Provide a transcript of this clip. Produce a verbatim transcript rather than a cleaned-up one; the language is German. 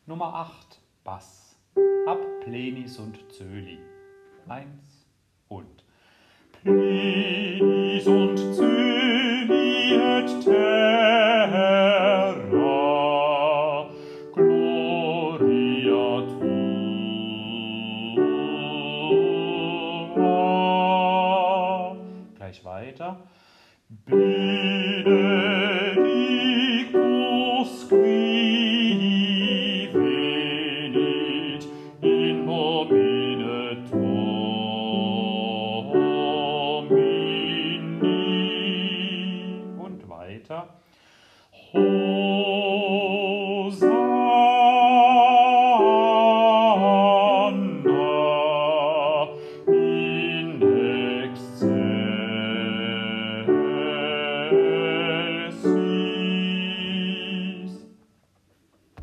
Nummer acht, Bass. Ab Pleni sunt Cöli. Eins und. Pleni sunt Cöli et terra, gloria tua. Gleich weiter.